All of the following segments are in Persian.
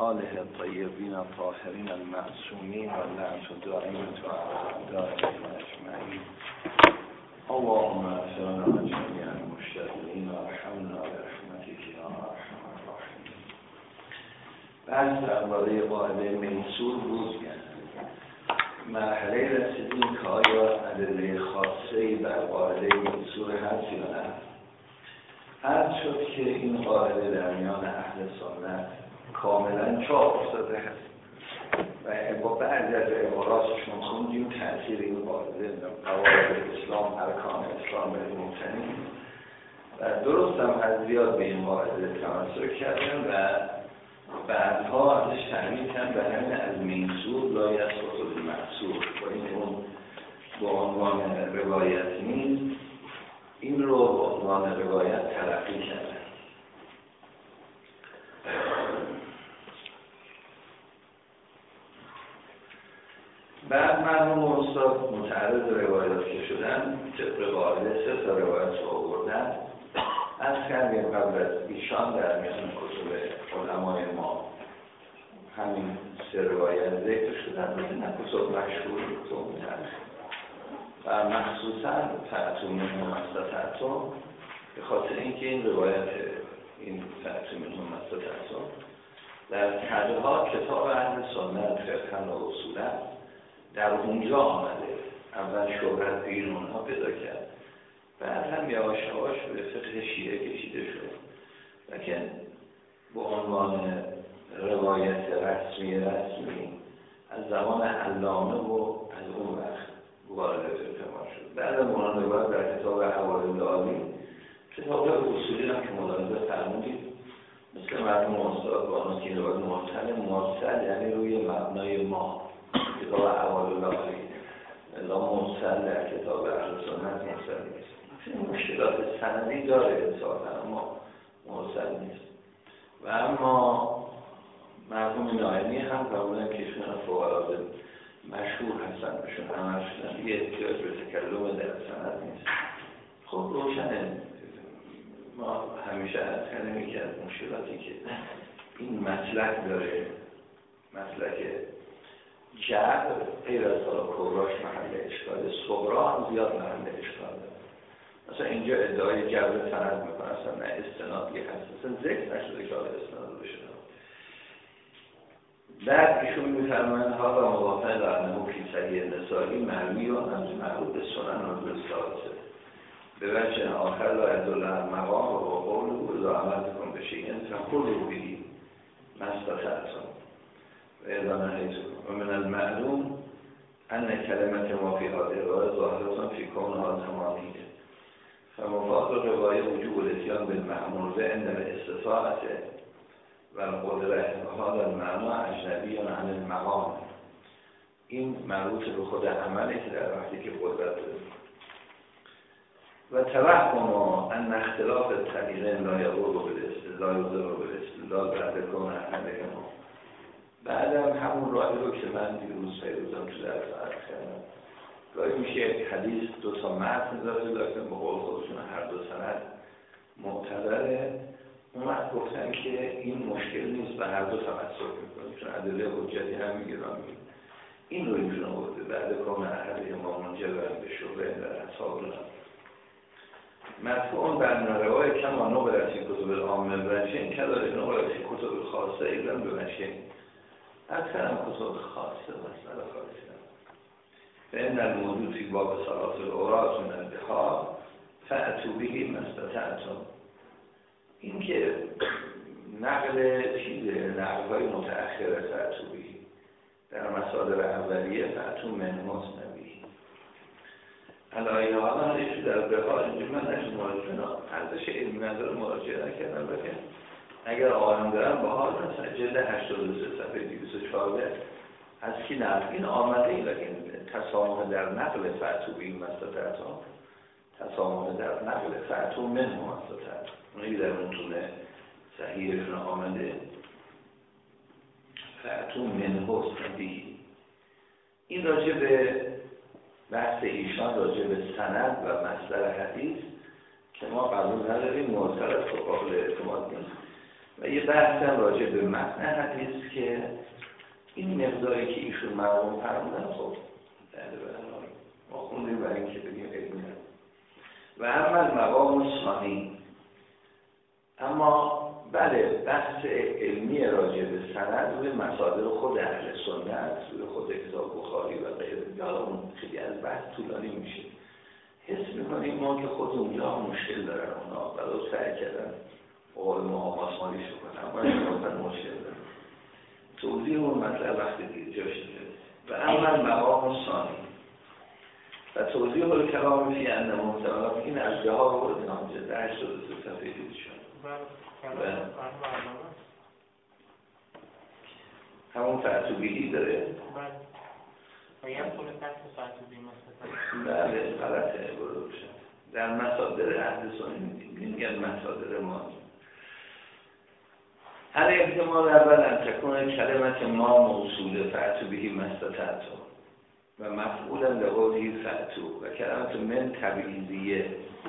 آله الطیبین الطاهرین المعصومین و لعنت دائمة دائمین اجمعین. اللهم اغفر لنا جميع المشتغلین و ارحمنا برحمتک یا ارحم الراحمین. بحث درباره قاعده میسور بود. مرحله رسیدیم که آیا ادله خاصه‌ای بر قاعده میسور هست یا نه. عرض شد که این قاعده در میان اهل سنت کاملا چاپ افتاده هست و با بعضی از عباراتشون خوندیم تأثیر این قاعده قواعد اسلام، ارکان اسلام مبتنی و درست هم از زیاد به این قاعده تمسک کردن و بعدها ازش تعبیر کردن به همین از میسور لا یسقط المعصور و این اون به عنوان روایت نیست، این رو به عنوان روایت تلقی کردن. بعد مرحوم استاد متعرض روایات که شدن طبق قاعده 3 تا روایت رو آوردن. از کردیم قبل از ایشان در میان کتب علمای ما همین 3 روایت ذکر شدن و نه کتب مشهور کتب متعرض و مخصوصا فأتوا منه ما استطعتم، به خاطر اینکه این روایت این فأتوا منه ما استطعتم در تدها کتاب اهل سنت فقها و اصولا در اونجا آمده. اول شهرت بین اونها پیدا کرد، بعد هم یواش یواش به فقه شیعه کشیده شد، لیکن به عنوان روایت رسمی از زمان علامه و از اون وقت وارد فقه ما شد. بعد مولانا روایت در کتاب حوالد عالی، کتاب اصولی هم که ملاحظه فرمودید مثل مرحوم استاد بانو که روایت مرسل یعنی روی مبنای ما کتاب حوالد عالی الا مرسل در کتاب اهل سنت مرسل نیست. این مشکلات سندی داره انصافا اما مرسل نیست. و اما مرحوم نایمی هم قبولن که ایشون فقهاء مشهور هستن، بهشون عمل شدن، دیگه احتیاج به تکلم در سند نیست. خب روشنه. ما همیشه از کردیم که از مشکلاتی که این مسلک داره، مسلک جعب غیر از کبراش محل اشکال، صغرا هم زیاد محل اشکال داره. مثلا اینجا ادعای جبر سند میکنه، اصلا نه استنادی هست، اصلا ذکر نشده که حالا استناد بشه. بعد ایشون میفرمایند ها و موافق لعنه فی صحیح نسائی مروی و از مربوط به سنن و بالثالثه به وجه آخر لا يدل علی مقام و قول و اذا عملتکم بشیء فقولوا به ما استطعتم و اذا نهیتم و من المعلوم ان کلمه ما فی هذه الروایه ظاهره فی کونها تمامیه فمفاد روایه وجوب الاتیان بالمعمول و عند الاستطاعت و القدره هذا المعنى اجنبی عن المقام. این مربوط به خود عمله که در وقتی که قدرت داره. و توهم ان اختلاف الطریقین لا یضر بالاستدلال بعد کون احدهما. بعدم همون راهی رو که من دیروز پیروزم تو درس عرض کردم، گاهی میشه یک حدیث 2 تا متن داره لیکن به قول خودشون هر 2 سند معتبره. اومد گفتن که این مشکل نیست و هر 2 تمسک میکنیم چون ادله حجتی هم میگیرم. این رو ایشون آورده بعد کون احدهما منجبر به شبهه در اصحاب الله مفهوم بر روایت کما نقلت فی کتب العامه بنشین کداره نقلت فی کتب خاصه ایضا بنشین اکثر کتب خاصه مسئله خاصه فإن الموجود فی باب صلاة العورات من الدخار فأتوا به ما استطعتم. این که نقل چیزه، نقل‌های متأخره فأتوا به در مصادر اولیه فأتوا منه مسنوی علایه حالا هایشو در بحار اینجا من نشون مراجعه ارزش علمی نداره مراجعه نکردم، بکن اگر آقایان دارم بحار مثلا جلد 83 صفحه 214 از کی نقل این آمده این لکن تسامح در نقل فأتوا به ما استطعتم، تسامح در نقل فأتوا منه ما استطعتم اونی در متون صحیحشون آمده فأتوا منه مسنوی. این راجع به بحث ایشان راجع به سند و مصدر حدیث که ما قبول نداریم، مرسل از قابل اعتماد نیست. و یه بحث هم راجع به متن حدیث که این مقداری که ایشون مرحوم فرمودن خب ما خوندیم برای اینکه بگیم علمی هم و اما مقام ثانی. اما بله بحث علمی راجع به سند روی مصادر خود اهل سنت، روی خود کتاب بخاری و غیره، حالا اون خیلی از بحث طولانی میشه. حس میکنیم ما که خود اونجا مشکل دارن اونا ولو سعی کردن قول محاماس مالیش بکنن اما این مشکل دارن. توضیح اون مطلب وقتی دیگه جاش دیگه و اما مقام ثانی و توضیح اول کلام فی انه محتملات این از جاها رو بردیم آنجا در 82 صفحه دید شد همون فعتوبیهی داره و یه پول فصل فعتوبیهی مثلا بله غلطه برو بشن در مصادر اهل سنی میگن مصادر ما هر احتمال اول ان تکون کلمت ما موصوله فعتوبیهی مستطعتو و مفعولا لقوله فعتو و کلمت من تبعیضیه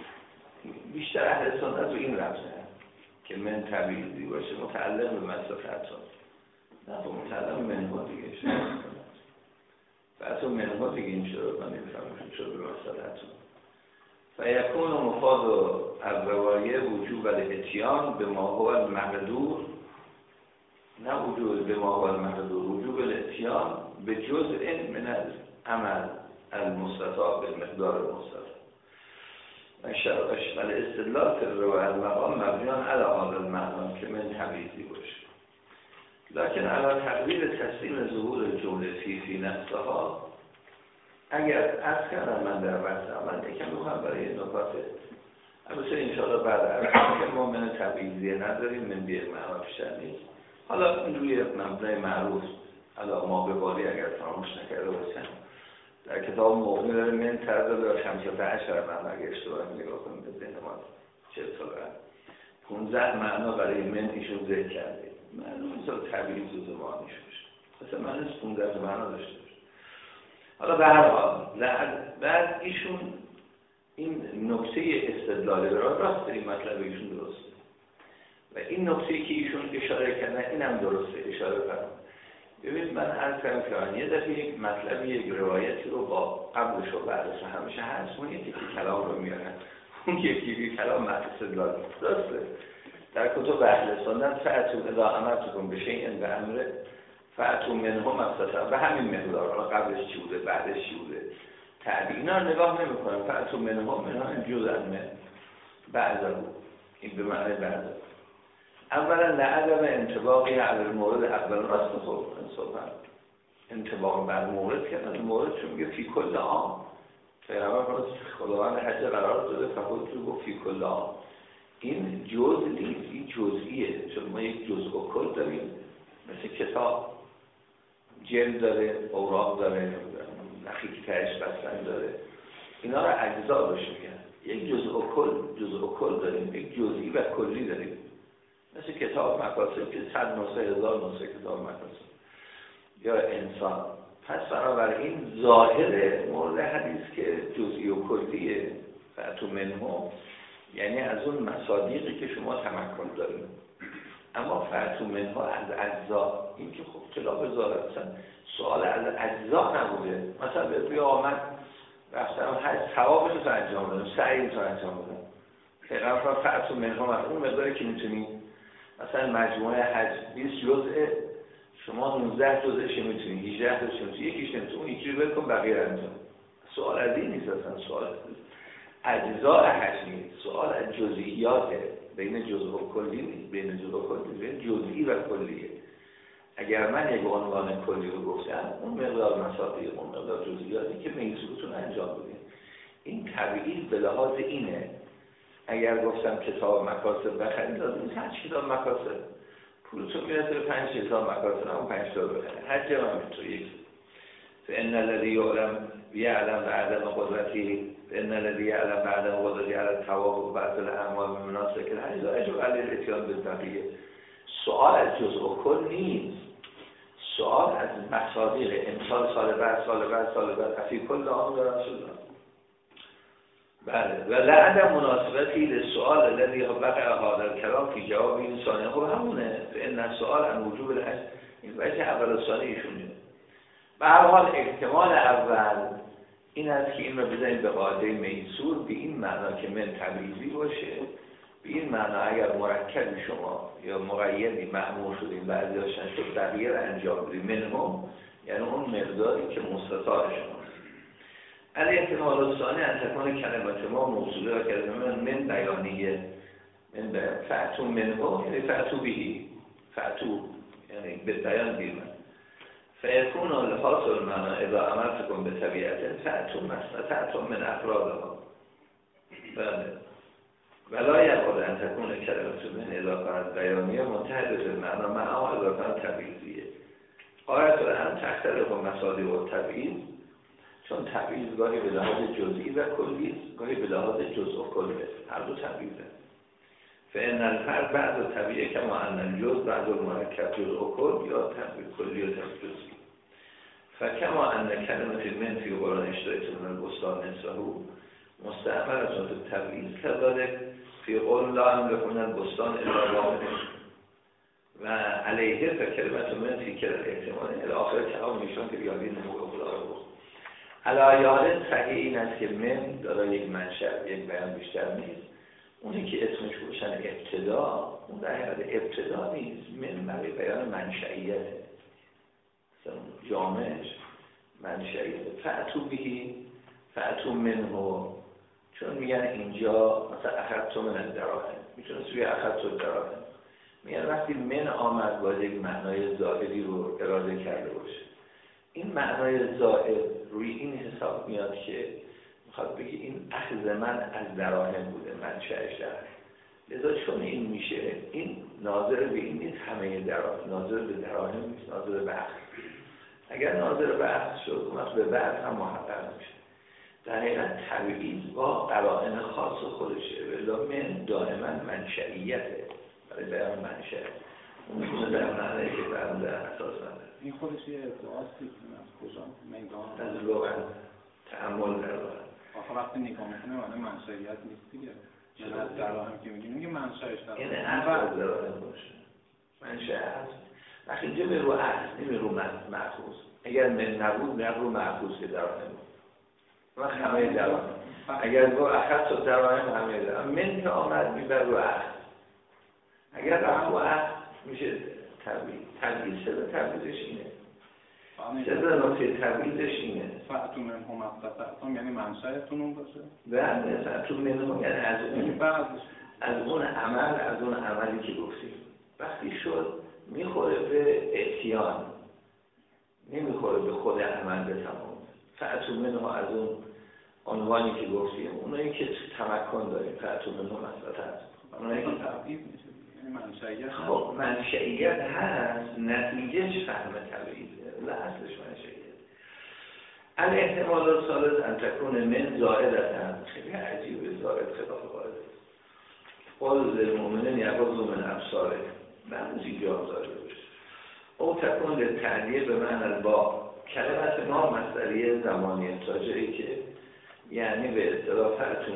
بیشتر اهل سنت رو این رفته که من تبعیضی باشه متعلق به مستطعتو نه با متعلق منها دیگه شد فعتو منها دیگه این شد من نمیفهمم شد به مستطعتو و یکون مفاد الروایه وجوب الاتیان به ما هو المقدور نه وجوب به ما هو المقدور وجوب الاتیان به جزء من العمل المستطاع به مقدار المستطاع و شرعش استدلال روایه المقام مبنیان علی هذا المعنی که من تبعیضی باشه لکن علی تقدیر تسلیم ظهور جمله فی نفسها اگر از کردم من در بحث عمل یکم بخوام برای نکات البته انشاءالله بعد عرض که ما من تبعیضیه نداریم من بیه معنا بیشتر نیست حالا این روی مبنای معروف علا ما به باری اگر فراموش نکرده باشن در کتاب مغنی داره من تردد و 15 من اگر اشتباه نگاه کنیم به ذهن ما 40 سال بعد 15 معنا برای من ایشون ذکر کرده معلوم نیست تبعیض و زمانیش باشه مثلا من 15 معنا داشته باشه حالا به هر حال بعد ایشون این نکته استدلال راست این مطلب ایشون درسته و این نکته که ایشون اشاره کردن اینم درسته اشاره فرمود. ببینید من عرض کردم که یه دفعه یک مطلب یک روایتی رو با قبلش و بعدش همیشه هست اون یکی کلام رو میارن اون یکی کلام استدلال درسته در کتب اهل سنت فأتوا اذا امرتكم بشیء بامر فأتوا منه مستطاع به همین مقدار حالا قبلش چی بوده بعدش چی بوده تعبینا رو نگاه نمی‌کنن فأتوا منه جزءا من بعضه این به معنی بعضه اولا لعدم انطباقی علی المورد اول راست خود صحبت انطباق بر مورد که از مورد چون میگه فی کل عام پیغمبر خداوند حج قرار داده فقط تو گفت فی کل عام این جزء نیست این جزئیه چون ما یک جزء و کل داریم مثل کتاب جلد داره اوراق داره نخی تهش بستن داره اینا رو اجزا روش میگن یک جزء و کل داریم یک جزئی و کلی داریم مثل کتاب مقاصد که 100 نسخه 1000 نسخه کتاب مقاصد یا انسان پس بنابراین ظاهر مورد حدیث که جزئی و کلیه فأتوا منه یعنی از اون مصادیقی که شما تمکن دارید اما فأتوا منه از اجزا این که خب خلاف ظاهر مثلا سوال از اجزا نبوده مثلا به آمد رفتم حج ثواب رو انجام بدم سعی رو انجام بدم پیغمبر فأتوا منه اون مقداری که میتونی مثلا مجموعه حج 20 جزء شما 19 جزءش میتونی 18 جزءش میتونی یکیش نمیتونی اون یکی رو بکن بقیه انجام سوال از این نیست اصلا سوال اجزاء حج نیست سوال از جزئیاته بین جزء و کلی نیست بین جزء و کلی بین جزئی و کلیه اگر من یک عنوان کلی رو گفتم اون مقدار مصادیق اون مقدار جزئیاتی که میسوتون انجام بدین این تبعیض به لحاظ اینه اگر گفتم کتاب مقاصد بخرید لازم نیست هر کتاب مقاصد پولتون میرسه به 5000 مقاصد هم 5 تا بخرید حج هم اینطور یکی فان الذي يعلم بعدم قدرتی ان الذي يعلم بعدم قدرتی على الثواب و بعض الاعمال مناسک الحج لا يجب عليه الاتيان بالبقیه سوال از جزء و کل نیست سوال از مصادیق امسال سال بعد فی کل عام رسول الله بله و لعدم مناسبتی للسؤال الذي وقع هذا الكلام في جواب این ثانیه. خب همونه فإن السؤال عن وجوب الحج این وجه اول ثانیه‌شونه. به هر حال احتمال اول این است که این رو بزنید به قاعده میسور به این معنا که من تبعیضی باشه، به این معنا اگر مرکبی شما یا مقیدی مأمور شدیم بعضی هاشن شد تغییر انجام بدیم منهم یعنی اون مقداری که مستطاع شماست. علی احتمال ثانی ان تکون کلمات ما موصوله و کلمه من بیانیه من بیان فأتو منه یعنی فأتو بهی فأتو یعنی به بیان بیرون فیکون الحاصل معنا اذا عملتكم به طبیعت فأتو مستطعتم من افرادها بله ولا یقود ان تکون کلمات من اذا کانت بیانیه منتهی به معنا معها اذا کانت تبعیضیه آیت الان تختلف مصادیق و تبعیض چون تبعیض گاهی به لحاظ جزئی و کلی گاهی به لحاظ جزء و کلی هر دو تبعیضه. فإن الفرد بعض طبیعه کما ان الجزء بعض المرکب جزء و کل یا تبعیض کلی و تبعیض جزئی. فکما ان کلمه من فی قرآن اشتریت من البستان نصفه مستعمل از تبعیض کذالک فی قول لا املک من البستان الا واحد و علیه فکلمت من فی کل احتمال الاخر کلام ایشان که بیابی نمو خدا رو بود. علایه صحیح این است که من دارای یک منشأ یک بیان بیشتر نیست. اونی که اسمش روشن ابتدا اون در حقیقت ابتدا نیست، من برای بیان منشئیته جامعش منشئیته. فأتو بهی فأتو منه چون میگن اینجا مثلا اخذتم من الدراهم میتونه سوی اخذت الدراهم میگن وقتی من آمد باید یک معنای زائدی رو اراده کرده باشه. این معنای زائد روی این حساب میاد که میخواد بگی این اخذ من از دراهم بوده منشأش دراهم، لذا چون این میشه این ناظر به این نیست همه دراهم، ناظر به دراهم نیست، ناظر به اخذ. اگر ناظر به اخذ شد اون به بعد هم محقق میشه. در حقیقت تبعیض با قرائن خاص خودشه ولی من دائما منشئیته برای بیان منشأ اون میتونه در معنی که برمونده اساس نداره. این خودش یه ادعاستی از کجا میدان از لغت تعامل در واقع آخه وقتی نگاه میکنه معنی منشئیت نیست دیگه. من از دراهم که میگیم میگه منشأش دراهم یعنی اصل دراهم باشه منشأ هست وقتی اینجا به رو اصل نمی رو مأخوذ. اگر من نبود نه رو مأخوذ که دراهم و همه دراهم اگر گو اخذت و دراهم همه دراهم من که آمد میبر رو اخذ اگر رفت رو اخذ میشه تبعیض شده. تبعیضش اینه چرا نکته تبعیضش اینه فأتو منهم استطعتم یعنی منشأتون اون باشه بله فأتو منهم یعنی از اون عملی که گفتیم وقتی شد میخوره به اتیان نمیخوره به خود عمل به تمام. فأتو منهم از اون عنوانی که گفتیم اونایی که تمکن داریم فأتو منهم استطعتم اونایی که تبعیض میشه منشئیت. خب منشئیت هست نتیجهش فهم تبعیضه و اصلش منشئیت. الاحتمال الثالث ان تكون من زائدة خیلی عجیبه زائد خلاف قاعده قل للمؤمنین یغضوا من ابصارهم معمولی جا زائد باشه او تكون للتعدیه به معنی الباء کلمت ما مصدریه زمانی تاجری که یعنی به اصطلاح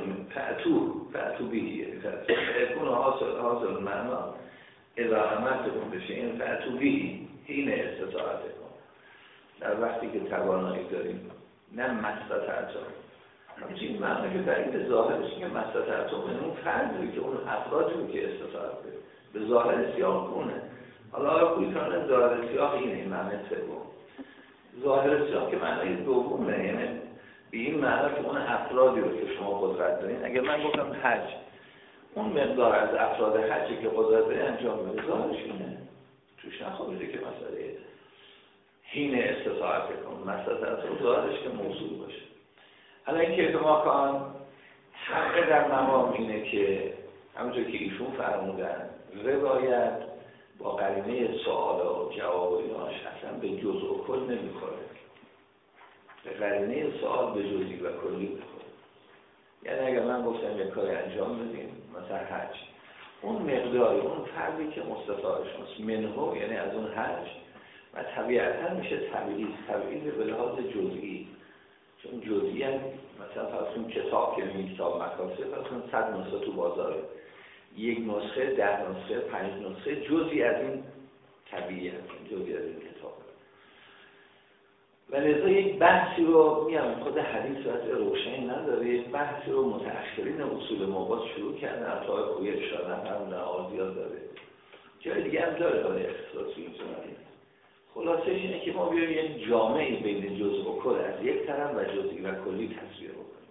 فأتو بهی فأتون حاصل معنا اذا عملتكم بشیء فأتو بهی حین استطاعتکم در وقتی که توانایی داریم نه مستطعتم. همچنین معنا که دلیل ظاهرش که مستطعتم اون فرضی که اون افرادی که استطاعت داره به ظاهر سیاق کنه. حالا کویتانه ظاهر سیاق اینه معنی سوم. ظاهر سیاق که معنی دومه یعنی به این معنا که اون افرادی رو که شما قدرت دارین اگر من گفتم حج اون مقدار از افراد حجی که قدرت دارین انجام بده ظاهرش اینه توش نخواهیده که مسئله حین استطاعت کن مسئله رو ظاهرش که موضوع باشه. حالا این که ما کان حق در مقام اینه که همونطور که ایشون فرمودن روایت با قرینه سوال و جواب و ایناش اصلا به جزء و کل نمیخوره، به قرینه سوال به جزئی و کلی بخوره. یعنی اگر من گفتم یک کاری انجام بدیم مثلا حج اون مقداری اون فردی که مستطاعش هست منهو یعنی از اون حج و طبیعتا میشه تبعیض به لحاظ جزئی چون جزئی مثلا فرض کتاب که این کتاب مکاسب فرض 100 نسخه تو بازاره، یک نسخه، 10 نسخه، 5 نسخه جزئی از این طبیعی هست، جزئی از این کتاب. و لذا یک بحثی رو میگم خود حدیث واسه روشنی نداره، یک بحثی رو متأخرین اصول مواد شروع کردن، عطای خویی اشاره هم آزیاد داره، جای دیگه هم داره برای اختصاصی اینجوری. خلاصش اینه که ما بیایم یک جامعی بین جزء و کل از یک طرف و جزئی و کلی تصویر بکنیم.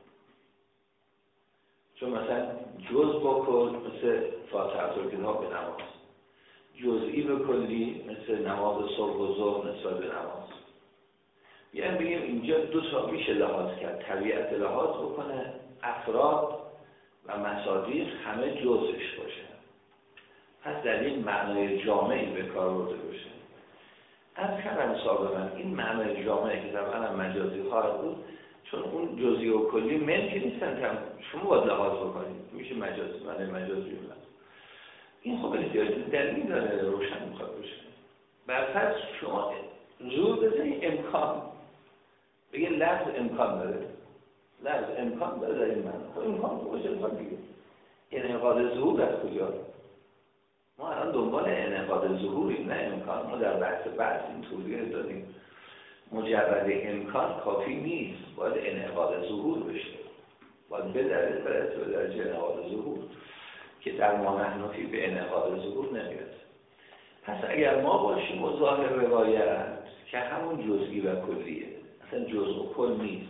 چون مثلا جزء با کل مثل فاتحه کتاب به نماز، جزئی به کلی مثل نماز صبح و ظهر نسبت به نماز. یعنی بگیم اینجا دو تا میشه لحاظ کرد، طبیعت لحاظ بکنه، افراد و مصادیق همه جزش باشه، پس در این معنای جامعی به کار برده باشه. از کلام سابقا این معنای جامعی که طبعا مجازی خواهد بود، چون اون جزئی و کلی ملکی نیستن که شما باید لحاظ بکنید، میشه مجازی، معنای مجازی بود. این خب احتیاج دلیل داره، روشن میخواد باشه. برفرض شما زور بزنید امکان، بگه لفظ امکان داره، لفظ امکان داره در این معنی، خب امکان باشه امکان دیگه. انعقاد ظهور از کجا؟ ما الان دنبال انعقاد ظهوریم، نه امکان. ما در بحث این توضیح دادیم مجرد امکان کافی نیست، باید انعقاد ظهور بشه، باید به درجه انعقاد ظهور که در ما نحنفی به انعقاد ظهور نمیاد. پس اگر ما باشیم و ظاهر روایت که همون جزئی و کلیه، اصلا جزء و کل نیست،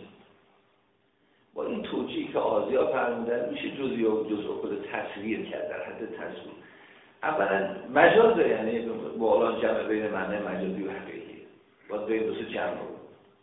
با این توجیهی که آزیا فرمودن میشه جزئی و جزء و کل تصویر کرد، در حد تصویر. اولا مجازه، یعنی با الان جمع بین معنی مجازی و حقیقی، باید بین دوست جمع بود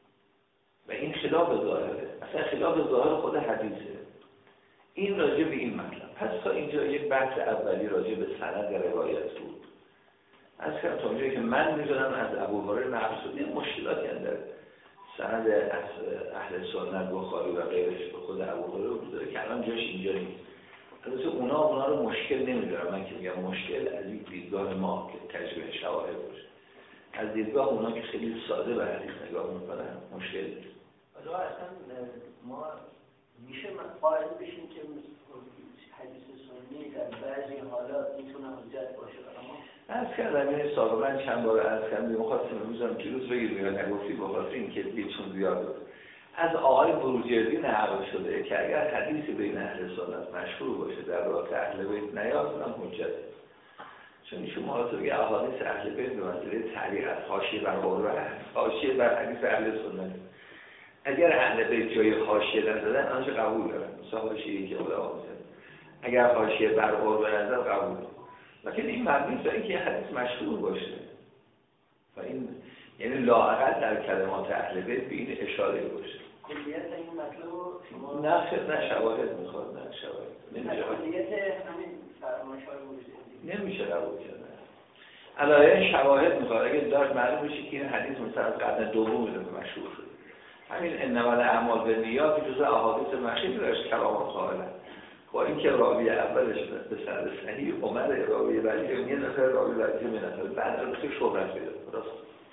و این خلاف ظاهره، اصلا خلاف ظاهر خود حدیثه. این راجع به این مطلب. پس تا اینجا یک بحث اولی راجع به سند روایت بود. از کم تا اونجایی که من میدونم از ابوهریره نقل شده مشکلاتی در سند از اهل سنت بخاری و غیرش به خود ابوهریره وجود داره که الان جاش اینجا نیست. البته اونا رو مشکل نمیدارم، من که میگم مشکل از این دیدگاه ما که تجربه شواهد باشه، از دیدگاه اونا که خیلی ساده به حدیث نگاه میکنن مشکل نیست. حالا اصلا ما میشه قائل بشیم که حدیث سنی در بعضی حالات میتونه حجت باشه. از کردم این سابقا چند بار از کردم میخواستم میزنم پیروز بگیرم یا نگفتی بخواستیم که بیچون زیاد بود. از آقای بروجردی نقل شده که اگر حدیثی بین اهل سنت مشهور باشه در رابطه اهل بیت نیاد هم حجت، چون شما حالت بگه احادیث اهل بیت به منزله تعلیق از حاشیه بر قرآن، حاشیه بر حدیث اهل سنت. اگر اهل بیت جای حاشیه نزدن آنچه قبول دارن، مثلا حاشیه‌ای که علما می‌ذارن، اگر حاشیه بر قرآن نظر قبول، لیکن این مبنی بر اینکه حدیث مشهور باشه و این یعنی لااقل در کلمات اهل بیت به این اشاره باشه. کلیت این مطلب رو شما نه شواهد میخواد، نه شواهد نمیشه. کلیت همین فرمایش‌های موجوده نمیشه قبول کرد. علایه شواهد میخواد. اگه داشت معلوم بشه که این حدیث مثلا از قرن دوم مشهور شد، همین انما الاعمال بالنیات جزء احادیث مشهور داشت کلام قائل، با اینکه راوی اولش به سند صحیح عمر، راوی بعدی یه نفر، راوی بعدی یه نفر، بعد البته شهرت پیدا کرد.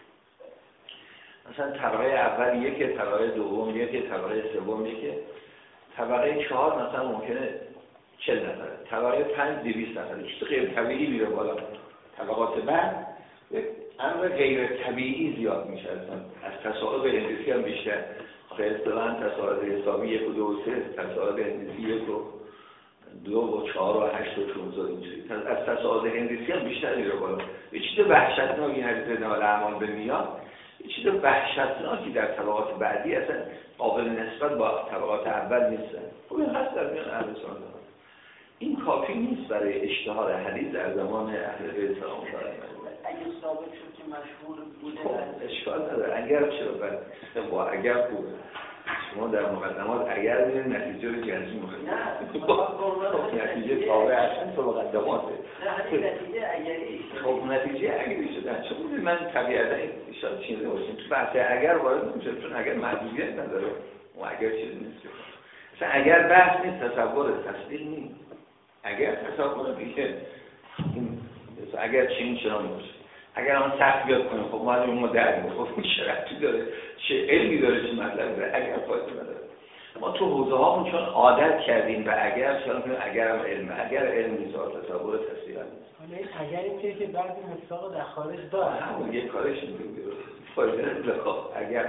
مثلا طبقه اول یک، طبقه دوم یک، طبقه سوم یک، طبقه 4 مثلا ممکنه 40 نفر، طبقه 5 200 نفر، چیز غیر طبیعی میره بالا. طبقات بعد امر غیر طبیعی زیاد میشه، از تصاعد هندسی هم بیشتر. خیلی اصطلاحاً تصاعد حسابی 1 و 2 و 3، تصاعد هندسی 1 و 2 و 4 و 8 و 14 اینجوری. از تصاعد هندسی هم بیشتر میره بالا. یه چیز وحشتناکی حدیث نمال اعمال بالنیات، یه چیز وحشتناکی در طبقات بعدی اصلا قابل نسبت با طبقات اول نیستن. خب این هست در میان اهل سنت. این کافی نیست برای اشتهار حدیث در زمان اهل بیت سلام الله علیهم. اگه ثابت شد که مشهور بوده خب اشکال نداره. اگر چرا با اگر خوبه شما در مقدمات اگر میرین نتیجه رو جزمی میخواید. نه نتیجه تابع اصلا تو مقدماته. نه همین نتیجه اگری. خب نتیجه اگری شده. چون من طبیعتا ایشان چیزی باشیم تو بحث اگر وارد نمیشه، چون اگر محدودیت نداره و اگر چیزی نیست. مثلا اگر بحث نیست، تصور تصدیق نیست. اگر تصور دیگه اگر چنین چرا میشه، اگر آن سخت بیاد کنه خب ما در میخوریم چه ربطی داره، چه علمی داره، چه مطلبی داره، اگر فایده نداره. ما تو حوزه هامون چون عادت کردیم و اگر چون اگرم علم، اگر علم نیست تصور تصویر نیست. حالا اگر این که بعضی مصداق در خارج داره همون یک کارش میگه فایده نداره. اگر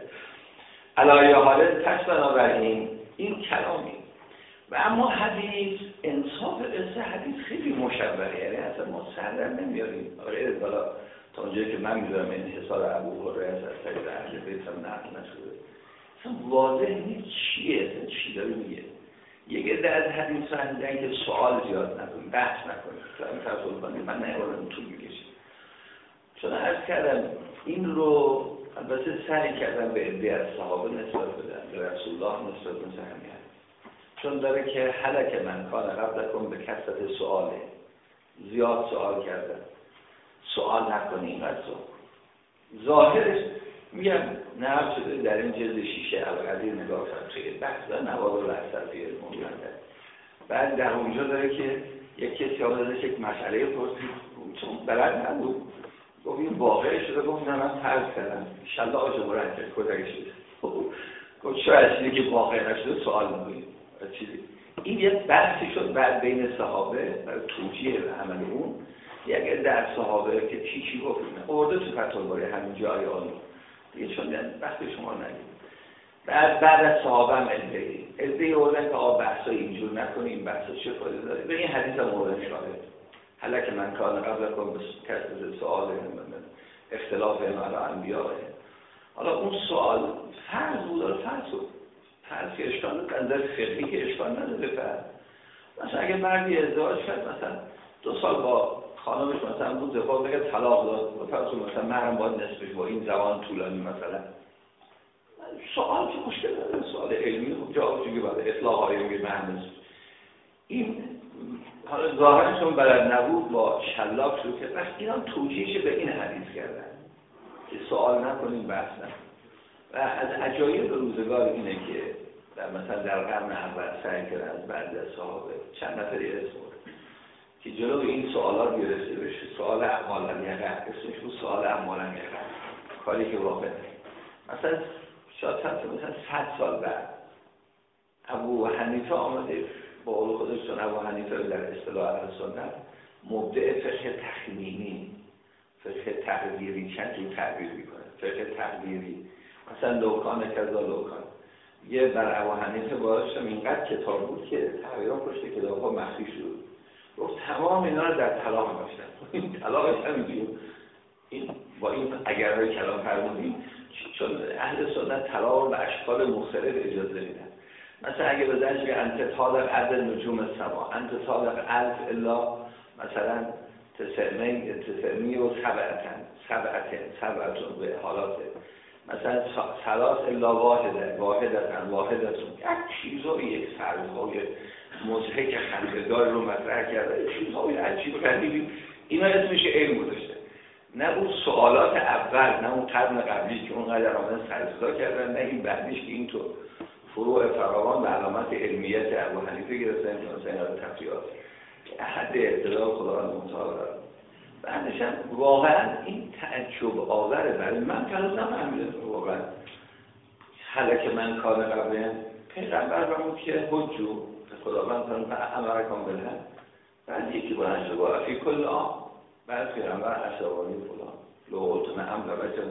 علایه حاله پس بنابراین این کلامی و اما حدیث انصاف قصه حدیث خیلی مشبهه، یعنی اصلا ما سر در نمیاریم. آره بالا تا اونجایی که من میدونم انحصار ابو هریره از طریق اهل بیت هم نقل نشده، اصلا واضح نیست چیه، اصلا چی داره میگه. یک عده از حدیث فهمیدن که سوال زیاد نکنیم، بحث نکنیم، تا تصور کنیم من نمیدونم طول میکشه. چون عرض کردم این رو البته سعی کردم به عده از صحابه نسبت بدن، به رسول الله نسبت بدن، چون داره که هلک من کان قبلکم به کثرت سؤاله، زیاد سوال کردن، سوال نکنیم. ظاهرش میگم نهار شده در این جلد شیشه القدیر نگاه کرد خیلی بحث داره نواد و لحظفی موجوده. بعد در اونجا داره که یک کسی آمدنش یک مسئله پرسید چون بلد نبود، گفت این واقعه شده، گفت نه من فرض کردم انشالله آجا برن کرد کدک شده، گفت شاید چیزی که واقعه نشده سوال میکنید چیزی. این یک بحثی شد بعد بین صحابه برای توجیه عمل اون. یک در صحابه که چی گفت آورده تو فتاوی همین جای آن دیگه، چون وقت شما نگید. بعد از صحابه هم ادعی آوردن که بحثای اینجور نکنیم، بحثا چه فایده داره. به این حدیث هم مورد شاهد هلک من کان قبلکم به کثرت سؤال اختلاف علی انبیاء. حالا اون سوال فرض بود، فرض که اشکال نداره، نظر فقهی که اشکال نداره. مثلا اگه مردی ازدواج کرد مثلا 2 سال با خانمش مثلا بود زفاف بگه طلاق داد، مثلا مهرم باید نصفش با این زمان طولانی مثلا، سوال که مشکل نداره، سوال علمی خب جواب چیزی باید اطلاق های میگه مهرم نصف. این حالا ظاهرشون بلد نبود با شلاق شروع کرد. وقت اینا توجیهش به این حدیث کردن که سوال نکنیم، بحث نکنیم. و از عجایب روزگار اینه که در مثلا در قرن اول سعی کردن از بعضی از صحابه چند نفری اسم که جلو این سوالات گرفته بشه. سوال اعمال یقین اسمش بود، سوال اعمال یقین، کاری که واقع مثلا شاید مثلا 100 سال بعد ابو حنیفه آمده با قول خودش، چون ابو حنیفه در اصطلاح اهل سنت مبدع فقه تخمینی، فقه تقدیری چند جور تعبیر میکنه. فقه تقدیری مثلا لوکان کذا لوکان، یه بر ابو حنیفه بارشم اینقدر کتاب بود که تقریبا پشت کتاب‌ها مخفی شد. گفت تمام اینا رو در طلاق داشتن. این طلاقش همینجور این با این اگرهای کلام فرمودیم، چون اهل سنت طلاق رو به اشکال مختلف اجازه میدن. مثلا اگه بزنش که انت طالق عدد نجوم السما، انت طالق الف الا مثلا تسمی و سبعتون به حالاته، مثلا ثلاث الا واحدتون، یک چیزایی یک سرزهای مضحک خنده‌دار رو مطرح کرده، چیزهای عجیب غریبی، اینا اسمش علم گذاشته. نه اون سوالات اول، نه اون قرن قبلی که اونقدر آمدن سرزدا کردن، نه این بعدیش که اینطور فروع فراوان به علامت علمیت ابو حنیفه گرفتن که مثلا اینا رو تفریات که احد اطلاع خداوند متعال دارد. بعدش هم واقعا این تعجب آوره برای من که هنوز نفهمیدم واقعا هلک من کار قبله پیغمبر برمون که حجو خداوند امرکان بلند، بعد یکی بلند شد با فی کل بعد پیغمبر عصبانی فلان لوقت نعم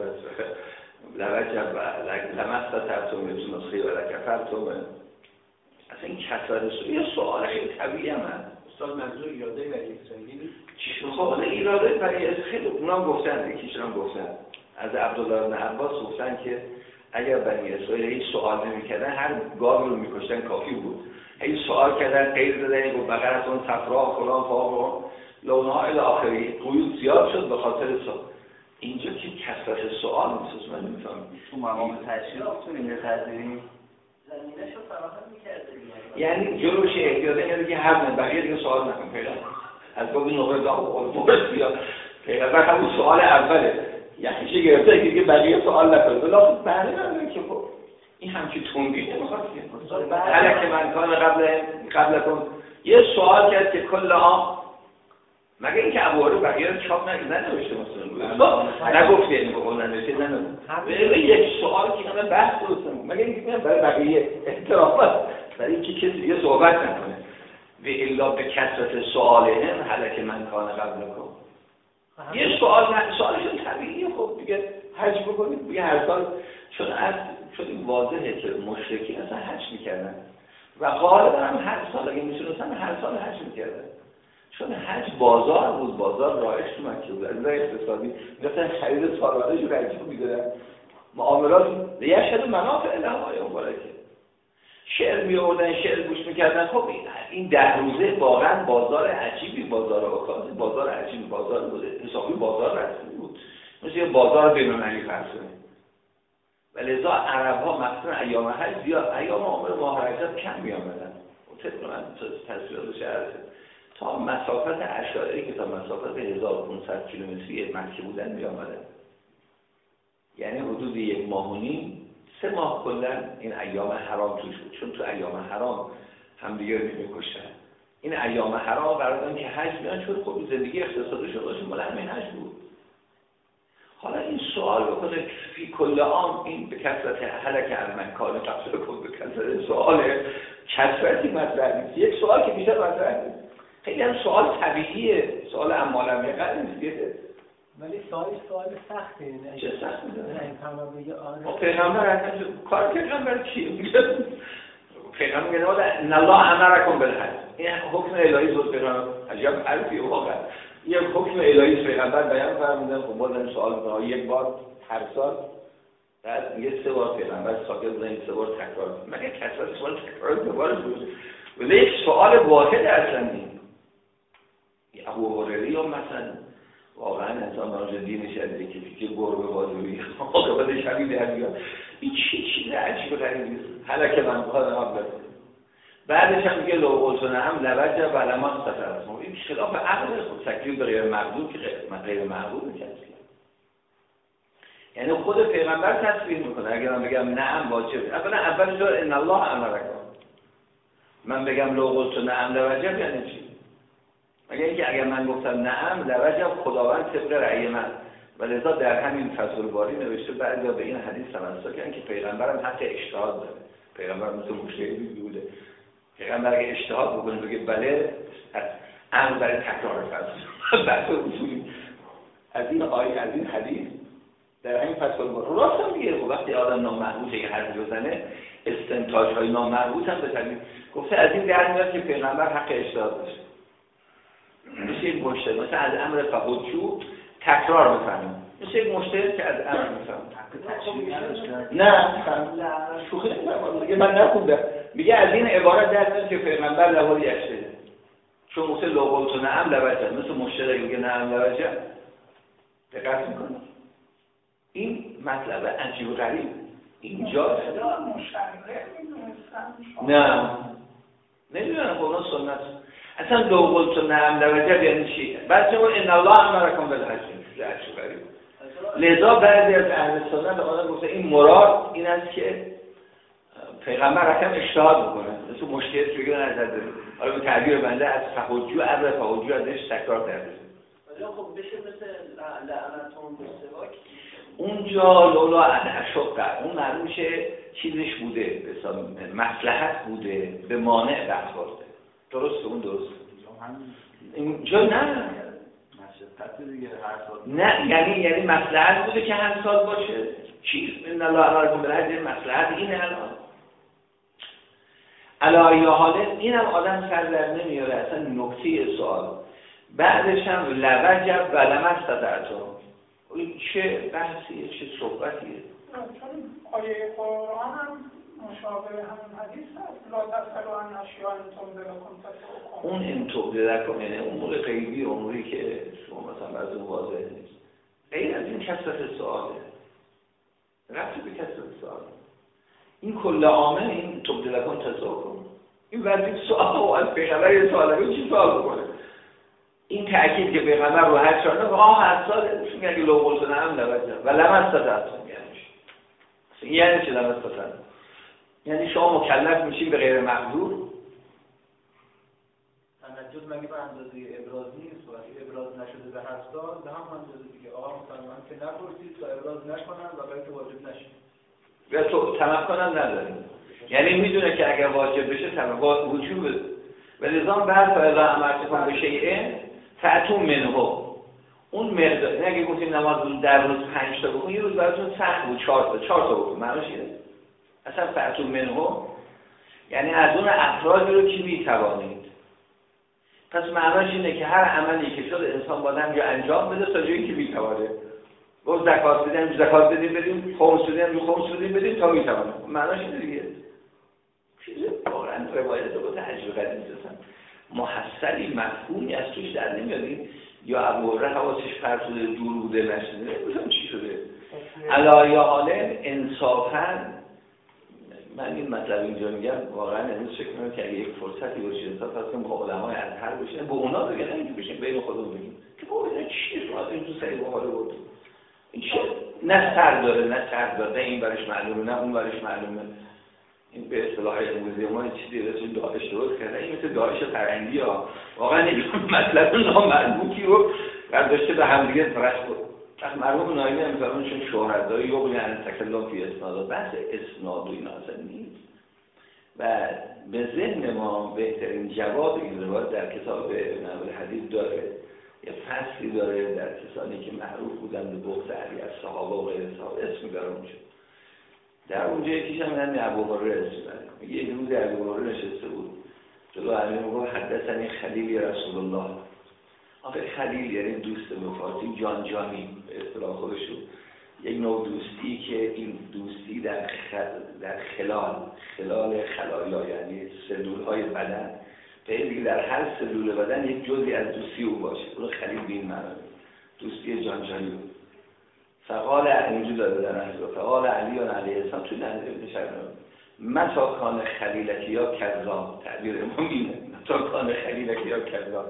لوجب لمست ترتم میتون نسخی و لکفرتم. اصلا این کسر یه سوال خیلی طبیعی هم هست. استاد منظور ایراده بنی اسرائیلی نیست؟ خب ایراده بنی اسرائیل خیلی اونا گفتن، یکیشون گفتن از عبدالله بن عباس گفتن که اگر بنی اسرائیل هیچ سوال نمی‌کردن هر گاو رو می‌کشتن کافی بود. هیچ سوال کردن غیر زدن و بقرتون صفرا فلان فاقون لونها الی آخری قیود زیاد شد به خاطر سوال. اینجا که کثرت سوال نیست، من نمی‌فهمم تو مقام تشریع می‌تونیم بپذیریم زمینه‌شو فراهم می‌کرده یعنی جلوش احتیاط اینه که هر بقیه دیگه سوال نکن. پیغمبر از گفت نقطه داو یا پیغمبر همون سوال اوله یعنی چه گرفته که بقیه سوال نکنه بلا بله نه که خب این همچین تونگی نمیخواد که حالا که من کان قبل کن یه سوال کرد که کل مگه اینکه ابوهریره بقیه چاپ ننوشته مثلا نگفت یعنی به قول ننوشته ننوشته یک سوال که همه بحث درست نمید مگه اینکه برای بقیه احترامات برای اینکه کسی دیگه صحبت نکنه و الا به کثرت سوالهم هلک من کان قبلکم یه سوالشون طبیعیه خب دیگه حج بکنید دیگه هر سال چون این واضحه که مشرکین اصلا حج میکردن و غالبا هم هر سال اگه میتونستن هر سال حج میکردن چون حج بازار بود بازار رایج تو مکه بود از نظر اقتصادی مثلا خرید سالانه جو رجب میدادن معاملات یشهد منافع لهای مبارکه شعر می‌آوردن شعر گوش میکردن خب این 10 روزه واقعا بازار عجیبی بازار آکازی بازار عجیبی بازار بوده حسابی بازار رسمی بود مثل یه بازار بین‌المللی فرض کنید و لذا عرب‌ها مثلا ایام حج زیاد ایام عمر ماه رجب کم می‌آمدن طبق من تصویرات شهر تا مسافت اشاعری که تا مسافت 1500 کیلومتری مکه بودن می‌آمدن یعنی حدود 1 ماه و نیم 3 ماه کلا این ایام حرام توش بود چون تو ایام حرام هم دیگه رو می‌کشتن این ایام حرام قرار دادن که حج میان چون خب زندگی اقتصادیشون باشه مال همین حج بود حالا این سوال بکنه فی کل عام این به کثرت هلک المکان قبلکم به کثرت سوال کثرتی مطرح نیست یک سوال که بیشتر مطرح نیست خیلی هم سوال طبیعیه سوال امالم یقل نیست ولی سوال سخته نه چه سخت می‌دونه این پیامبر بگه آره پیغمبر کار پیغمبر چیه میگه پیغمبر میگه ان الله امرکم بالحج این حکم الهی بود پیغمبر عجب حرفی واقعا یک حکم الهی پیغمبر بیان فرمودن خب بازم سوال می‌کنه یک بار هر سال بعد میگه 3 بار پیغمبر ساکت بودن 3 بار تکرار مگه کثرت سوال تکرار دوباره بود ولی یک سوال واحد اصلا نیست ابوهریره یا مثلا واقعا انسان راجع دینش از یکی گربه بازویی عاقبت شدید دریا این چیز عجیب و غریبی است هلک من قال قبل بعدش هم میگه لو قلتون هم لوجه و لما استطرت این خلاف عقل خود تکلیف به غیر مقدور که غیر مقدور میکنه یعنی خود پیغمبر تصریح میکنه اگر من بگم نعم واجب اول جا ان الله امرکم من بگم لو قلتون هم لوجه یعنی چی اگر من گفتم نعم لوجه خداوند طبق رأی من و لذا در همین فصل باری نوشته بعضیا به این حدیث تمسک کردن که پیغمبرم حق اجتهاد داره پیغمبر مثل مجتهدی بوده پیغمبر اگه اجتهاد بکنه بگه بله امر برای تکرار فصل بحث اصولی از این آیه از این حدیث در همین فصل باری راست هم میگه وقتی آدم نامربوط یه حرفی بزنه استنتاج‌های نامربوط هم بزنه گفته از این در میاد که پیغمبر حق اجتهاد داشت مثل یک مجتهد مثلا از امر فحجو تکرار میفهمیم مثل یک مجتهد که از امر میفهمیم نه شوخی نمی‌کنم من نخوندم میگه از این عبارت در میاد که پیغمبر لهو یشته چون مثل لو قلت نعم لوجه مثل مجتهد میگه نعم لوجه دقت میکنه این مطلب عجیب و غریب اینجا نه نمیدونم قرآن سنت اصلا لو قلت نعم لوجه یعنی چی بعد چه ان الله امرکم بالحج عجیب غریب لذا بعضی از اهل سنت آنها گفته این مراد این است که پیغمبر رقم اجتهاد میکنه مثل مشکل بگیرن از داریم حالا به تعبیر بنده از فحجو امر فحجو ازش تکرار کرده ولی خب بشه مثل لعنتون بالسواک اونجا لولا ان اشق اون معلوم میشه چیزش بوده به مصلحت بوده به مانع برخورده درسته اون درسته اینجا نه نه یعنی مصلحت بوده که هر سال باشه چیز ان الله امرکم بالحج مصلحت اینه الان علایه حاله اینم آدم سر در نمیاره اصلا نکته سوال بعدش هم لوجه و لمستطعتم این چه بحثیه چه صحبتیه چون آیه قرآن هم مشابه همین حدیث هست لا تسألوا عن اشیاء ان تبد لکم تسؤکم اون ان تبد لکم یعنی امور غیبی اموری که شما مثلا از اون واضح نیست غیر از این کثرت سواله رفتی به کثرت سواله این کل عامه این تبد لکم تسؤکم این وزید سوال و از پیغمبر یه سواله چی سوال بکنه این تأکید که پیغمبر رو حج شده هر سال میگه اگه لو قلت نعم لوجه و لمستطعتم یعنی چه لمستطعتم یعنی شما مکلف میشین به غیر مقدور تهجد مگه به اندازه ابراز نیست؟ وقتی ابراز نشده به 7 سال به هم اندازه دیگه. آقا مسلمان که نپرسید تا ابراز نکنن و باید واجب نشه. یا تو تمکنم نداریم. یعنی میدونه که اگر واجب بشه تمکن وجوب و نظام بعد فعلا امرتکم به شیء فأتوا منه. اون مقدار اگه گفتیم نماز در روز 5 تا بخون، یه روز براتون سخت بود 4 تا بخون، معنیش اینه اصلا فأتوا منه یعنی از اون افرادی رو که میتوانید. پس معنیش اینه که هر عملی که شد انسان باید یا انجام بده تا جایی که میتوانه. گفت زکات بدیم زکات بدیم بدیم، خمس بدیم بدیم تا میتوانه. معنیش اینه دیگه. چیزی واقعا روایت رو تجربه کردیم اصلا محصلی مفهومی از توش در نمیاد. یا ابوهریره حواسش پرت شده دور بوده نشده نمیدونم چی شده. علی حاله انصافا من این مطلب اینجا میگم واقعا امروز فکر می‌کنم که اگه یک فرصتی باشه انصاف هست که با علمای ازهر بشین با اونا دیگه نمی‌تونیم بشین بین خودمون بگیم که بابا اینا چیه شما این تو صحیح بخاری بود این چیه نه سر داره این برش معلومه نه اون برش معلومه. این به اصطلاح امروزی ما چیزی به اسم داعش درست کرده. این مثل داعش فرنگی ها واقعا این مطلب نامربوطی رو برداشته به هم دیگه فرش بود. مرحوم نایمی هم می‌فرمایند چون شهرت‌های یغنی عن التکلم فی اسناد بحث اسناد و این اصلا نیست. و به ذهن ما بهترین جواب این روایت در کتاب ابن الحدیث داره. یه فصلی داره در کسانی که معروف بودن به بغض علی از صحابه و غیر صحابه اسم داره اونجا. در اونجا یکیش هم یعنی ابوهریره اسم داره. یه روز ابوهریره نشسته بود. جلو علی میگه حدثنی خلیل رسول الله. آخه خلیل یعنی دوست وفاتی جانی به اصطلاح خودشون یک نوع دوستی که این دوستی در خلال خلایا یعنی سلول‌های بدن پیدا در هر سلول بدن یک جزئی از دوستی او باشه. اون خلیل به این معنی دوستی جانی بود. فقال اینجا داده در نظر فقال علی علیه السلام توی نظر بشر متا کان خلیلکی یا کذاب تعبیر امام اینه متا کان خلیلکی یا کذاب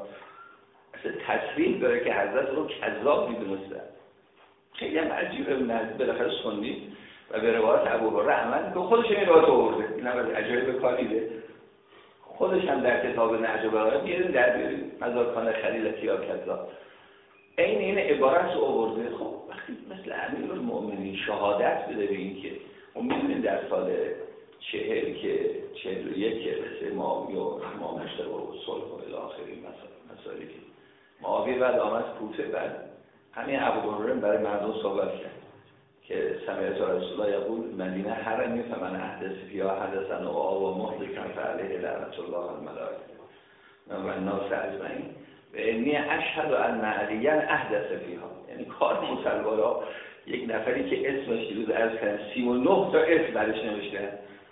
تصریح داره که حضرت رو کذاب می‌دونستن. خیلی هم عجیبه بالاخره سنی و به روایت ابوهریره عمل که خودش این روایت آورده. این هم از عجایب کاریه. خودش هم در کتاب نهج البلاغه بیاریم در بیاریم مذاکان خلیلتی یا کذاب. این عبارت رو آورده. خب وقتی مثل امیرالمؤمنین شهادت بده به این که اون می‌دونیم در سال 41 که مثل معاویه و امام اشتباه و صلح و الی آخر مسائلی که معاویه بعد آمد کوفه بعد همین ابوهریره برای مردم صحبت کرد که سمعت رسول الله یقول مدینه حرمی فمن احدث فیها حدثا و آوا محدثا فعلیه لعنت الله الملائکه و الناس اجمعین و انی اشهد ان علی احدث فیها. یعنی کار مسلمان‌ها یک نفری که اسمش دیروز عرض کردم 39 تا اسم برش نوشته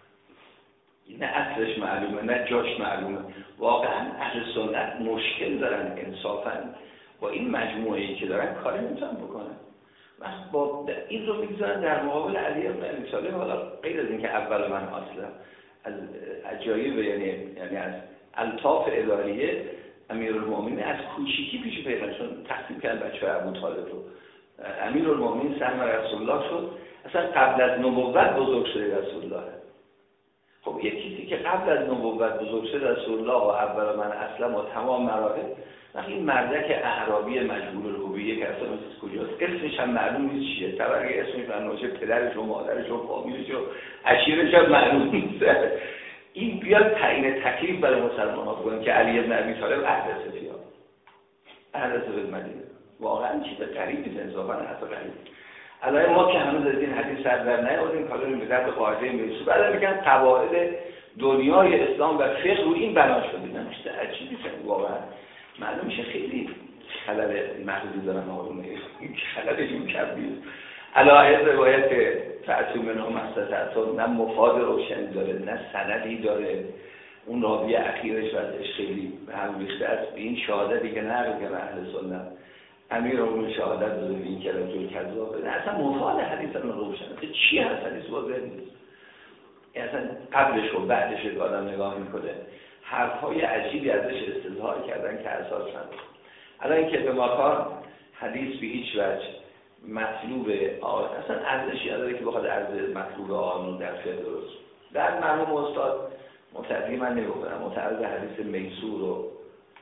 نه اصلش معلومه نه جاش معلومه. واقعا اهل سنت مشکل دارن انصافا با این مجموعه‌ای که دارن کاری نمیتونن بکنن. وقت با این رو میگذارن در مقابل علی بن ابی طالب. حالا غیر از اینکه اول من اصلا از عجایب یعنی از الطاف الهیه امیرالمومنین از کوچیکی پیش پیدا چون تقسیم کرد بچه‌های ابو طالب رو. امیرالمومنین سهم رسول الله شد. اصلا قبل از نبوت بزرگ شده رسول الله. خب یک کسی که قبل از نبوت بزرگ شده رسول الله و اول من اسلم و تمام مراحل وقتی این مردک اعرابی مجهول الهویه که اصلا کجاست اسمش هم معلوم نیست چیه تبرک اسمش منوشه پدرش و مادرش و فامیلش و عشیرش هم معلوم نیست. این بیاد تعیین تکلیف برای مسلمان‌ها کنه که علی بن ابی طالب احدث فیها احدث فی مدینه. واقعا چیز غریبی انصافا حتی غریب. الان ما که هنوز از این حدیث سر در نیاوردیم کالا رو به درد قاعده میرسه. بعد میگن قواعد دنیای اسلام و فقه رو این بنا شده. نمیشه عجیبی واقعا معلوم میشه خیلی خلل مغزی دارن آقایون. این خللش این کبیر علاوه روایت فأتوا منه ما استطعتم نه مفاد روشن داره نه سندی داره. اون راوی اخیرش واسه خیلی به هم ریخته است. این شهادتی که نقل کنه اهل سنت امیرالمومنین شهادت داده به این که رجل کذاب. نه اصلا مفاد حدیث رو روشن چی هست حدیث واضح نیست. اصلا قبلش و بعدش که آدم نگاه میکنه حرفای عجیبی ازش استظهار کردن که اساس نداره. الان این که به ماکان حدیث به هیچ وجه مطلوب اصلا ارزشی نداره که بخواد ارز مطلوب آنون در فقه درست. در مرحوم استاد متعرض من نمی‌کنم متعرض حدیث میسور و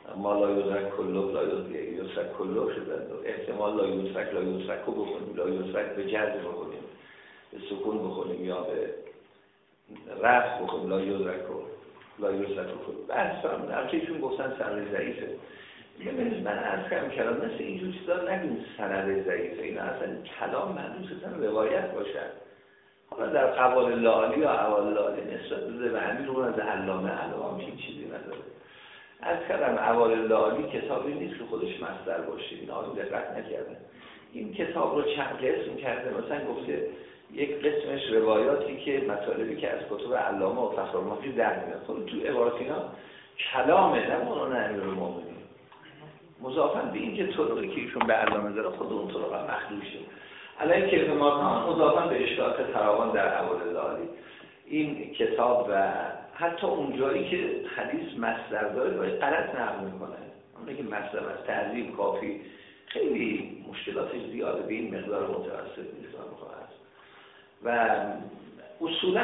ما لا یدرک کله لا یدرک کله شدن، احتمال لا یدرک رو بخونیم، لا یدرک به جزم بخونیم، به سکون بخونیم یا به رفع بخونیم، لا یدرک رو بحث فرمون ارچهشون گفتن سند ضعیفه. ببینید من عرض کردم مثل اینجور چیزا نگیم سند ضعیفه، این اصلا کلام مندوس اصلا روایت باشد. حالا در قوال لالی یا اول لالی نسبت به امیر رو از علامه این چیزی نداره. از کردم اول لالی کتابی نیست که خودش مصدر باشه، این آقای دقت نکردن. این کتاب رو چند قسم کرده، مثلا گفته یک قسمش روایاتی که مطالبی که از کتب علامه و فخرالمهدی در میاد. خب تو عبارت اینا کلامه، نه مولانا امیرالمومنین. مضافاً به این که طرقی که ایشون به علامه داره خود اون طرق هم مخدوشه. علیه که ما مضافاً به اشتراک فراوان در اول لالی این کتاب و حتی اونجایی که حدیث مصدر داره باید غلط نقل میکنه. اونه که مصدر از تعظیم کافی خیلی مشکلاتش زیاده، به این مقدار متوسط نیست و اصولاً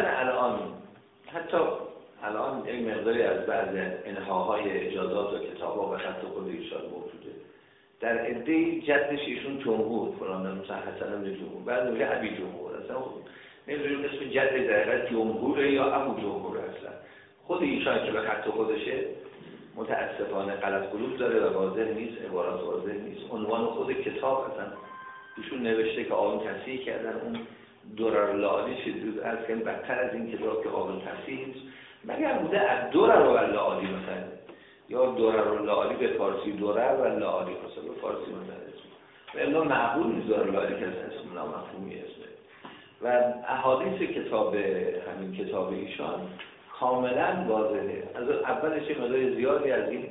الان این مقداری از بعض انهاهای اجازات و کتاب‌ها و خط خود ایشان موجوده. در عده جدش ایشون جمهور فلان مثلا حسن بن جمهور، بعد میگه ابی جمهور، اصلا نمیدونم اسم جد دقیقاً جمهوره یا ابو جمهور اصلا. خود ایشان که به خط خودشه متاسفانه غلط قلوب داره و واضح نیست، عبارات واضح نیست. عنوان خود کتاب اصلا ایشون نوشته که آن تصحیح کردن اون درر لالی شدید از که بدتر از این کتاب که آن تصحیح نیست، مگر بوده از درر و لالی مثلا یا درر و لالی به فارسی درر و لالی مثلا به فارسی مثلا اسم و الا معقول نیست درر لالی که اسم نامفهومی اسمه. و احادیث کتاب همین کتاب ایشان کاملا واضحه. از اولش مقدار زیادی از این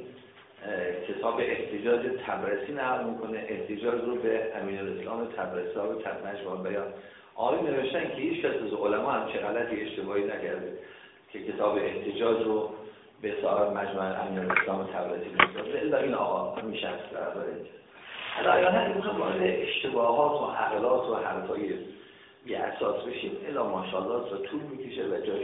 کتاب احتجاج طبرسی نقل میکنه، احتجاج رو به امین‌الاسلام طبرسی و مجموع بیان. آقای نوشتن که هیچ کس از علما هم چه غلطی اشتباهی نکرده که کتاب احتجاج رو به صاحب مجموع امین‌الاسلام طبرسی می‌ذاره. الا این آقا همین شخص داره. علایانه میخوام وارد اشتباهات و عقلات و حرفای بی اساس بشیم. الا ماشاءالله تا طول میکشه و جاش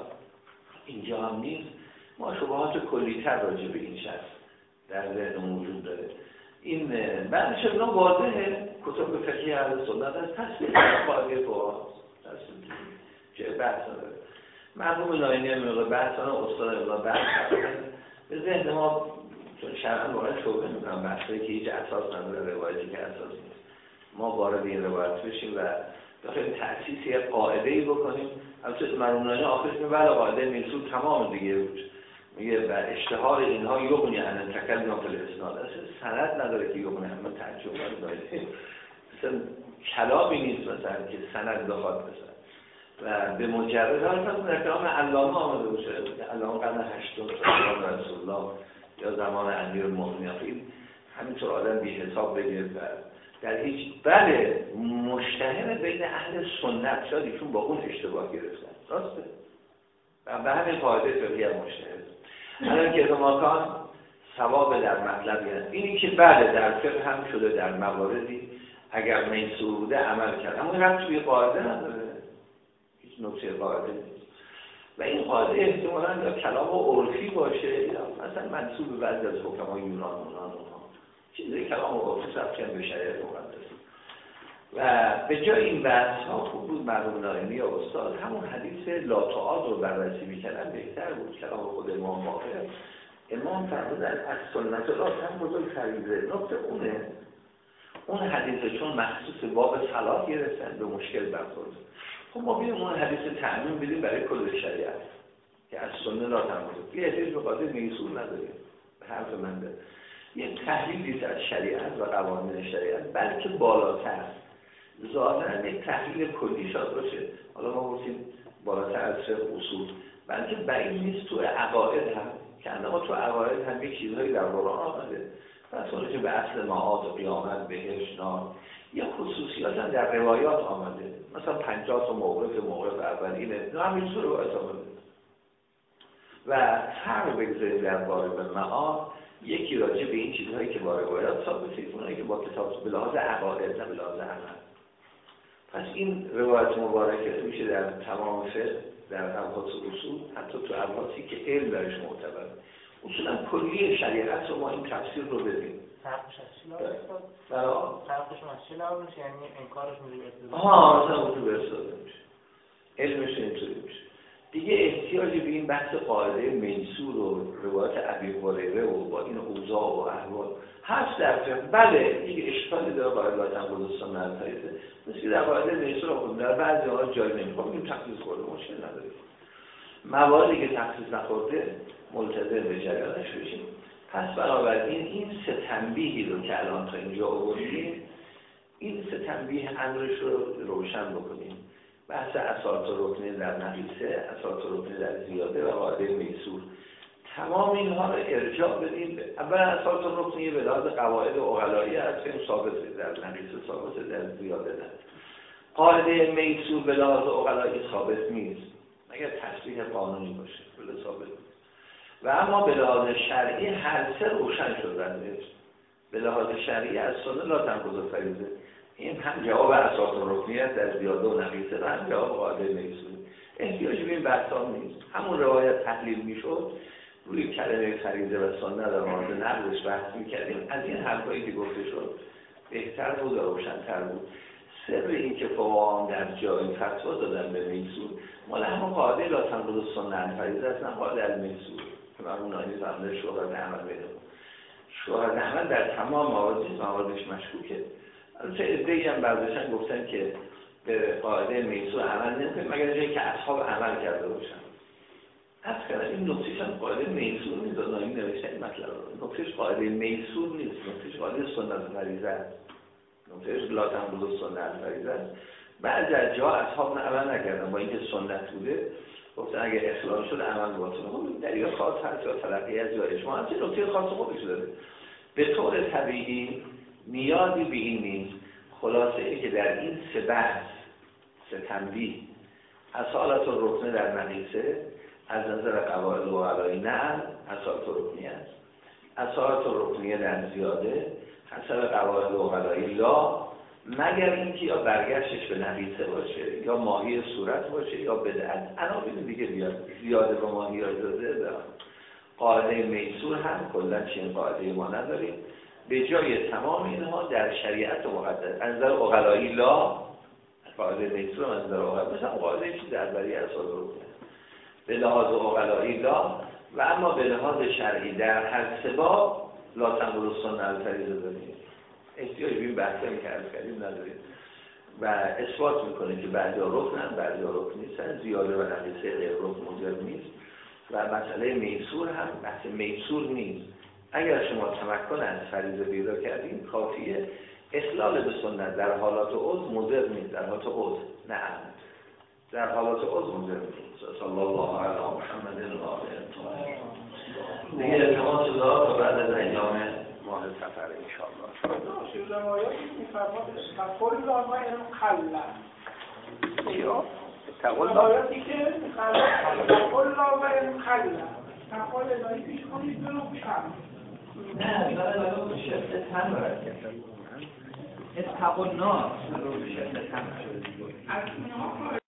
اینجا هم نیست. ما شبهات کلی‌تر راجع به این شخص در ذهن وجود داره. این بعدش اینا واضحه کتب فقهی اهل سنت از تصویر قاعده با تصویر چه بحث داره. مرحوم لاینی هم بحثان استاد ابن بحث به ذهن ما چون شرعاً وارد شبهه میکنم بحثایی که هیچ اساس نداره، روایتی که اساس نیست. ما وارد این روایت بشیم و بخوایم تأسیس یک قاعده‌ای بکنیم. البته مرحوم لاینی آخرش میگه بله قاعده میسود تمام دیگه میگه و اشتهار اینها یغنی عن تکلم فی الاسناد، اصلا سند نداره که یغنی عن تعجب داره، اصلا کلامی نیست مثلا که سند بخواد بسن و به مجرد حالت در کلام علامه آمده باشه، علامه قرن 80 زمان رسول الله یا زمان امیرالمومنین همینطور آدم بی حساب بگیره در هیچ بله مشتهر بین اهل سنت شد ایشون با اون اشتباه گرفتن راسته و به همین قاعده فقهی هم مشتهر. الان که ماکان ثواب در مطلب هست اینی که بله در فقه هم شده در مواردی اگر میسور بوده عمل کرد، اما این توی قاعده نداره، هیچ نکته قاعده نیست و این قاعده احتمالاً یا کلام عرفی باشه یا مثلا منسوب به بعضی از حکمای یونان چیزی کلام عرفی سبکن به شریعت مقدس و به جای این بحث ها خوب بود مرحوم ناینی یا استاد همون حدیث لا تعاد رو بررسی میکردن بهتر بود. کلام خود امام باقر امام فرمودن از سنت الله هم بزرگ فریضه نکته اون حدیث چون مخصوص باب صلات گرفتن به مشکل برخورد. خب ما بیدیم اون حدیث تعمیم بدیم برای کل شریعت که از سنت الله تنبود یه حدیث به خاطر میسور نداریم به حرف من ده یک تحلیلی از شریعت و قوانین شریعت بلکه بالاتر ظاهرا یک تحلیل کلی شاد باشه. حالا ما گفتیم بالاتر از فقه اصول بلکه بعید نیست تو عقاید هم که اما تو عقاید هم یک چیزهایی در قرآن آمده مثلا که به اصل معاد و قیامت بهشت نار یا خصوصیات هم در روایات آمده مثلا 50 تا موقف اول اینه همین طور روایت آمده و فرق بگذاریم در باب معاد یکی راجع به این چیزهایی که با روایات ثابته اونایی که با کتاب به لحاظ عقاید نه به لحاظ عمل. پس این روایت مبارکه میشه در تمام فقه در ابحاث اصول حتی تو ابحاثی که علم درش معتبره اصولا کلی شریعت رو ما این تفسیر رو بدیم. فرقش از چی لازم است؟ برای فرقشون از چی لازم میشه؟ یعنی انکارش میشه به مثلا اون تو برساده میشه، علمش اینطوری میشه دیگه. احتیاجی به این بحث قاعده میسور و روایت ابی هریره و با این اوضاع و احوال هست در فقه. بله دیگه اشکالی داره قاعده لا تنقض السنة تاییده، مثل در قاعده میسور رو در بعضی ها جای نمیخوام این تخصیص خورده مشکل نداره. مواردی که تخصیص نخورده ملتزم به جریانش بشیم. پس بنابراین این سه تنبیهی رو که الان تا اینجا آوردیم، این سه تنبیه امرش رو روشن بکنیم. بحث اساس رکنی در نقیصه، اساس رکنی در زیاده و قاعده میسور، تمام اینها رو ارجاع بدیم. اول اساس رکنی به لحاظ قواعد عقلایی هست که ثابت در نقیصه، ثابت در زیاده نه. قاعده میسور به لحاظ عقلایی ثابت نیست مگر تصریح قانونی باشه، بله ثابت نیست. و اما به لحاظ شرعی هر سه روشن شدن. به لحاظ شرعی از سنت لا تنقض فریضه، این هم جواب اساس رکنیت در زیاده و نقیصه و هم جواب قاعده میسور. احتیاجی به این بحثا نیست. همون روایت تحلیل میشد، روی کلمه فریضه و سنت در مورد نقضش بحث میکردیم. از این حرفایی که گفته شد بهتر بود و روشن‌تر بود. سر این که فقهاء در جای فتوا دادن به میسور مال همون قاعده لا تنقض السنة فریضه است، نه قاعده المیسور که مرحوم نایمی فرموده شهرت عمل بینه. شهرت عمل در تمام مواردش مشکوکه. البته ادعی هم برداشتن گفتن که به قاعده میسور عمل نمی‌کنه مگر جایی که اصحاب عمل کرده باشن. اصلا این نکتهش هم قاعده میسور نیست. نایمی نوشته این مطلب رو. نکتهش قاعده میسور نیست، نکتهش قاعده سنت فریضه است. نکتهش لا تنقض السنة فریضه است. بعضی از جا اصحاب عمل نکردن با اینکه سنت بوده، گفتن اگه اخلال شد عمل باطله. خب در یه خاص هست یا تلقی از یا اجماع هست، نکته خاص خودش داره. به طور طبیعی نیازی به این نیست. خلاصه اینه که در این سه بحث، سه تنبیه، اصالت الرکن در نقیصه از نظر قواعد عقلایی نعم اصالت رکنی است، اصالت الرکنیه در زیاده حسب قواعد عقلایی لا، مگر اینکه یا برگشتش به نقیصه باشه یا ماهی صورت باشه یا بدعت. عناوین دیگه بیاد زیاده با ماهی یا اجازه دارم. قاعده میسور هم کلا چنین قاعده ما نداریم. به جای تمام اینها در شریعت مقدس از نظر عقلایی لا، قاعده میسور از نظر عقلایی مثلا قاعده چیز درباره اساس رکنه به لحاظ عقلایی لا، و اما به لحاظ شرعی در هر سه باب لا تنقض السنة فریضه داریم. احتیاج به این بحثایی که عرض کردیم نداریم و اثبات میکنه که بعضیا رکنن بعضیا رکن نیستن، زیاده و نقیصه غیر رکن مضر نیست. و مسئله میسور هم بحث میسور نیست. اگر شما تمکن از فریضه پیدا کردین کافیه. اخلال به سنت در حالات عذر مضر نیست، در حالات عذر نه، در حالات عذر مضر نیست. صلی الله علی محمد و آله الطاهرین. دیگه التماس دعا بعد از ایام ماه سفر انشاءالله. شیخ روایاتی می‌فرماد استغفر الله و ان قل. چیا؟ روایاتی که می‌فرماد استغفر الله و ان قل. استغفار الهی پیش کنید و کم. نه، برای اون شرط تن برد اتقوا النار رو به شرط تن شده.